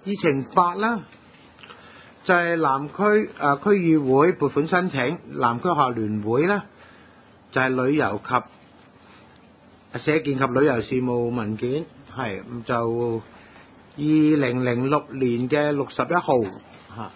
議程8啦，就係南區區議會撥款申請，南區學校聯會呢，就係旅遊及社建及旅遊事務文件，係就2006年嘅6月11號嚇。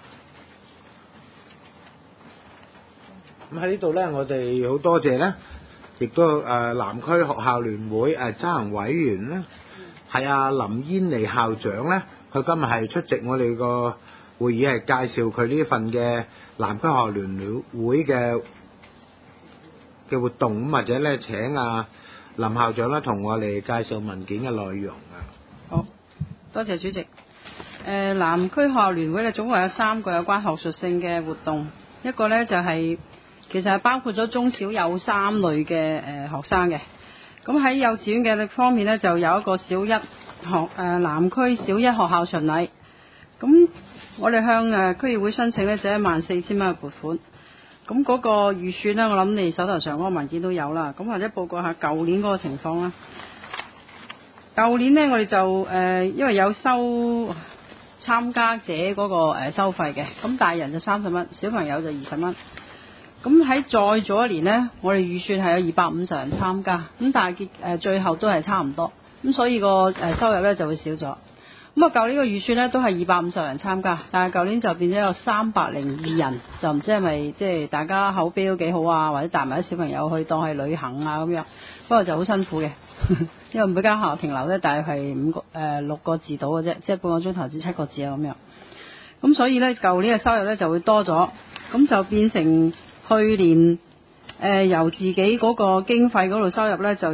咁喺呢度呢，我哋好多謝呢，亦都南區學校聯會執行委員呢，係阿林煙妮校長呢，佢今日係出席我哋個會議，係介紹佢呢份嘅南區學校聯會嘅活動，咁或者呢請阿林校長呢同我哋介紹文件嘅內容啊。 好，多謝主席。南區學校聯會呢，總共有3個有關學術性嘅活動，一個呢就係、其實係包括咗中小幼3類嘅學生嘅。咁喺幼稚園嘅方面呢，就有一個南區小一學校巡禮。咁我哋向區議會申請呢，就14,000蚊嘅撥款。咁嗰個預算呢，我諗你手頭上嗰個文件都有啦。咁或者報告下舊年嗰個情況啦。舊年呢，我哋就因為有收參加者嗰個收費嘅，咁大人就30蚊，小朋友就20蚊。咁喺再早一年呢，我哋預算係有250人參加，咁但係最後都係差唔多，咁所以個收入呢就會少咗。咁啊，舊年個預算呢都係250人參加，但係舊年就變咗有302人，就唔知係咪即係大家口碑都幾好啊，或者帶埋啲小朋友去當係旅行啊咁樣，不過就好辛苦嘅，因為每間學校停留呢大約係6個字到嘅啫，即係半個鐘頭至7個字啊咁樣。咁所以呢，舊年嘅收入呢就會多咗，咁就變成去年由自己嗰個經費嗰度收入呢就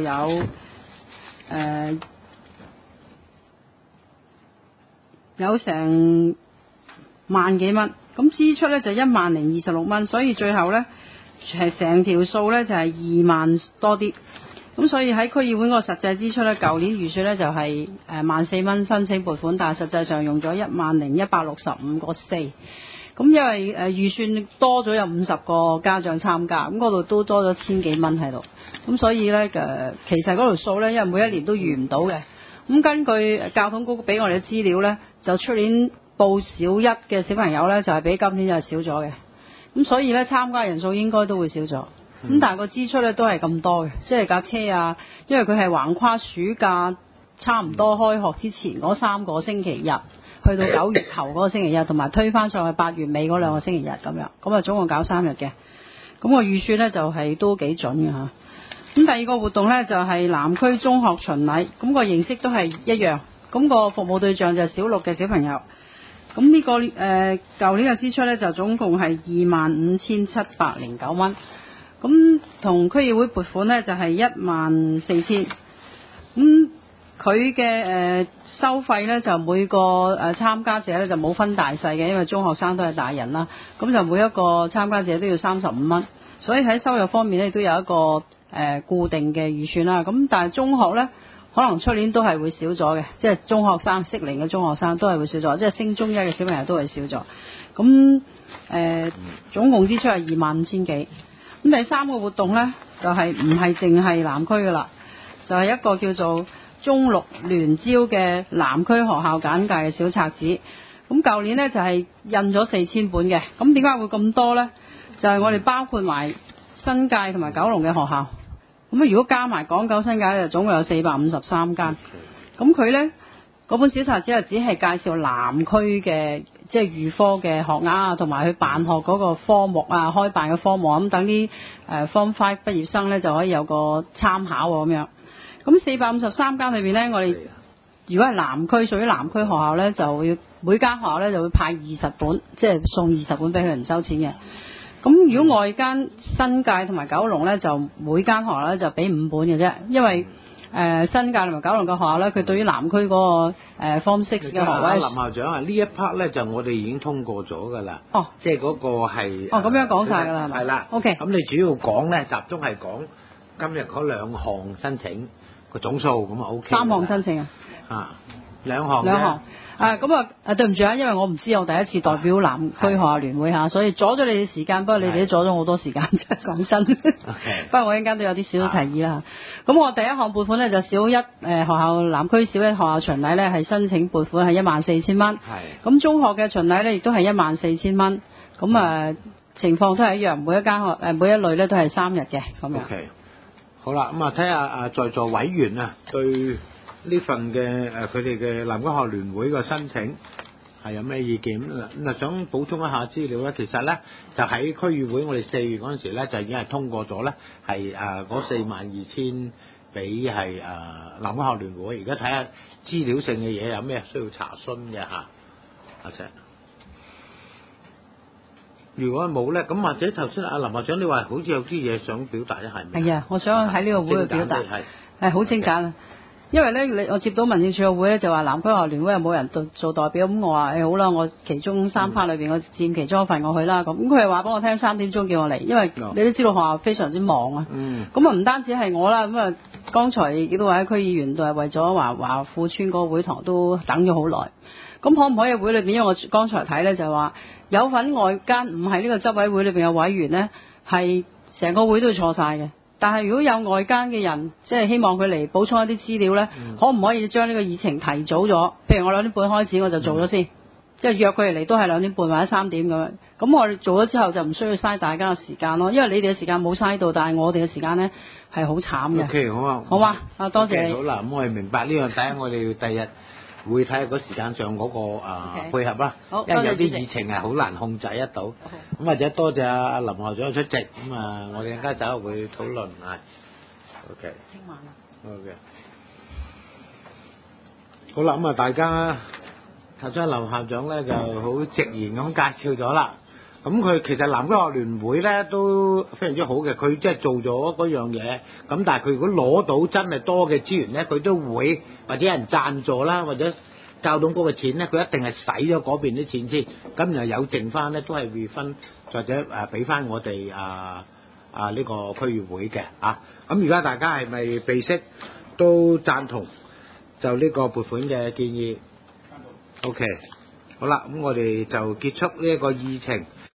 有成萬幾蚊，咁支出呢就10,026蚊，所以最後呢係成條數呢就係2萬多啲。咁所以喺區議會嗰個實際支出呢，舊年預算呢就係14,000蚊申請撥款，但係實際上用咗10,165個4。咁因為預算多咗有50個家長參加，咁嗰度都多咗千幾蚊喺度，咁所以呢，其實嗰條數呢，因為每一年都預唔到嘅。咁根據教統局俾我哋嘅資料呢，就出年報小一嘅小朋友呢，就係比今年就少咗嘅，咁所以呢，參加人數應該都會少咗。咁但係個支出呢，都係咁多嘅，即係架車啊，因為佢係橫跨暑假差唔多開學之前嗰3個星期日，去到9月頭嗰個星期日，同埋推返上去8月尾嗰2個星期日咁樣，咁啊總共搞3日嘅。咁個預算呢，就係都幾準嘅嚇。咁第二個活動呢，就係南區中學巡禮，咁個形式都係一樣，咁個服務對象就係小6嘅小朋友。咁呢個舊年嘅支出呢，就總共係25,709蚊，咁同區議會撥款呢，就係14,000。咁佢嘅收費呢，就每個參加者呢，就冇分大細嘅，因為中學生都係大人啦，咁就每一個參加者都要35蚊，所以喺收入方面呢，都有一個固定嘅預算啦。咁但係中學呢，可能出年都係會少咗嘅，即係中學生適齡嘅中學生都係會少咗，即係升中一嘅小朋友都係少咗。咁總共支出係25,000幾。咁第3個活動呢，就係唔係淨係南區噶啦，就係一個叫做中六聯招嘅南區學校簡介嘅小冊子。咁舊年呢，就係印咗4,000本嘅。咁點解會咁多呢？就係我哋包括埋新界同埋九龍嘅學校。咁如果加埋港九新界就總共有453間。咁佢呢，嗰本小冊子只係介紹南區嘅即係預科嘅學額啊，同埋佢辦學嗰個科目啊，開辦嘅科目，咁等啲Form 5畢業生呢，就可以有個參考咁樣。咁453間裏面呢，我哋如果係南區屬於南區學校呢，就會每間學校呢就會派20本，即係送20本俾佢，唔收錢嘅。咁如果外間新界同埋九龍呢，就每間學校呢就俾5本嘅啫，因為新界同埋九龍嘅學校呢，佢對於南區嗰個Form 6嘅學位。 林校長啊，呢一 part 呢就我哋已經通過咗㗎啦。哦，即係嗰個係。 哦，咁樣講晒㗎啦，係咪？ 係啦。OK。咁你主要講呢，集中係講今日嗰2項申請個總數，咁啊 OK。 3項申請啊。 啊， 兩項啫兩項。咁對唔住啊，因為我唔知，我第一次代表南區學校聯會嚇，所以阻咗你哋時間。不過你哋都阻咗好多時間，真係講真。不過我一陣間都有啲少少提議啦。咁我第一項撥款咧就小一學校南區小一學校巡禮咧係申請撥款係14,000蚊。 係。 咁中學嘅巡禮咧亦都係14,000蚊。咁情況都係一樣，每一類咧都係3日嘅咁樣。 OK。好啦，咁睇下在座委員啊對呢份嘅佢哋嘅南區學校聯會嘅申請係有咩意見？咁想補充一下資料咧，其實咧就喺區議會我哋4月嗰陣時咧就已經係通過咗咧，係嗰42,000俾係南區學校聯會。而家睇下資料性嘅嘢有咩需要查詢嘅嚇，阿姐。如果冇咧，咁或者頭先林校長你話好似有啲嘢想表達咧，係咪？ 係啊，我想喺呢個會度表達，係好精簡啊。因為咧，我接到民政處嘅會咧，就話南區學校聯會有冇人做代表，咁我話好啦，我其中3 part 裏邊，我佔其中一份我去啦。咁佢又話幫我聽3點鐘叫我嚟，因為你都知道學校非常之忙啊。咁唔單止係我啦，咁剛才亦都話喺區議員度係為咗華富村嗰個會堂都等咗好耐。咁可唔可以會裏邊？因為我剛才睇咧就話有份外間唔係呢個執委會裏邊嘅委員咧，係成個會都錯晒嘅。但係如果有外間嘅人，即係希望佢嚟補充一啲資料咧，可唔可以將呢個議程提早咗？譬如我2點半開始我就做咗先，即係約佢哋嚟都係2點半或者3點咁樣。咁我哋做咗之後就唔需要嘥大家嘅時間咯，因為你哋嘅時間冇嘥到，但係我哋嘅時間咧係好慘嘅。 OK， 好啊， 好嘛，多謝你。 好啦，咁我哋明白呢樣，第一我哋要第日會睇下個時間上嗰個配合啦，因為有啲議程係好難控制得到。咁或者多謝阿林校長出席，咁我哋陣間稍後會討論係。OK。 聽晚啊。 OK。好啦，咁大家頭先林校長咧就好直言咁介紹咗啦。咁佢其實南區學校聯會咧都非常之好嘅，佢即係做咗嗰樣嘢。咁但係佢如果攞到真係多嘅資源咧，佢都會或者有人贊助啦，或者教董局嘅錢咧，佢一定係使咗嗰邊啲錢先。咁然後有剩翻咧都係會分或者俾翻我哋呢個區議會嘅啊。咁而家大家係咪備悉都贊同就呢個撥款嘅建議？OK， 好啦，咁我哋就結束呢一個議程。